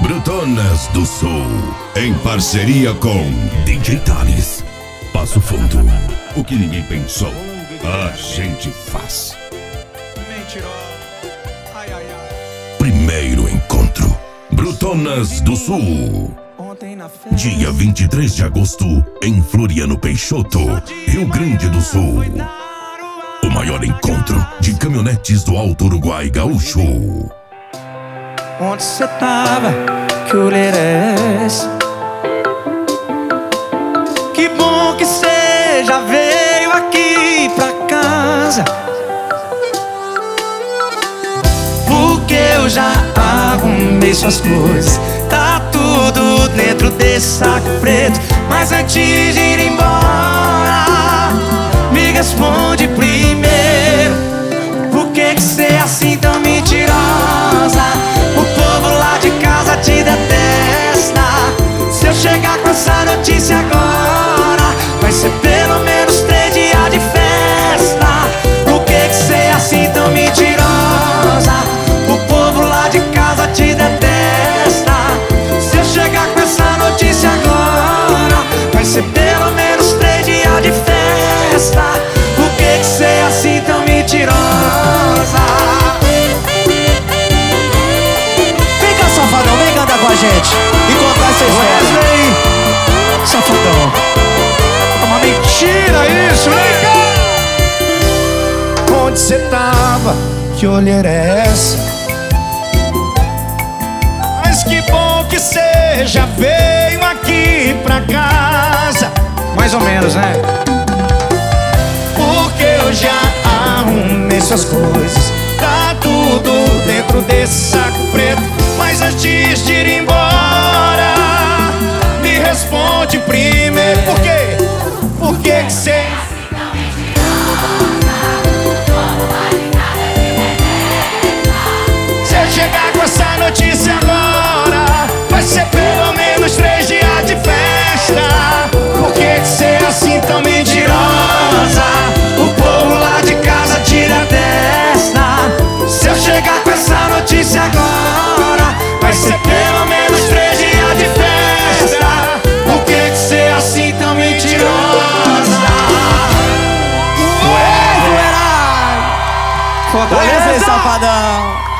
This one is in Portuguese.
Brutonas do Sul, em parceria com DJ Thales. Passo Fundo. O que ninguém pensou, a gente faz. Primeiro encontro. Brutonas do Sul. Dia 23 de agosto, em Floriano Peixoto, Rio Grande do Sul. O maior encontro de caminhonetes do Alto Uruguai Gaúcho. Onde cê tava? Que olheira é esse? Que bom que cê já veio aqui pra casa, porque eu já arrumei suas coisas. Tá tudo dentro desse saco preto. Mas antes de ir embora, me responde primeiro: por que cê é assim tão mentirosa? O povo lá de casa te detesta. Se eu chegar com essa notícia agora, vai ser pelo menos 3 dias de festa. Por que cê é assim tão mentirosa? O povo lá de casa te detesta. Se eu chegar com essa notícia agora, vai ser pelo menos 3 dias de festa. Por que cê é assim tão mentirosa? Safadão, vem cantar com a gente e contar essa história. Wesley, safadão. É uma mentira isso, vem cá. Onde cê tava? Que olheira é essa? Mas que bom que cê já veio aqui pra casa. Mais ou menos, né? Porque eu já arrumei suas coisas. Tá tudo dentro desse saco preto. Mas antes de ir embora, me responde primeiro: por quê? Por que cê... Se eu chegar com essa notícia agora, vai ser pelo menos 3 dias de festa. Por que cê é assim tão mentirosa? O povo lá de casa tira a testa. Se eu chegar com essa notícia agora, vai ser pelo menos 3 dias de festa. Por que cê é assim tão mentirosa? Fortaleza, Safadão.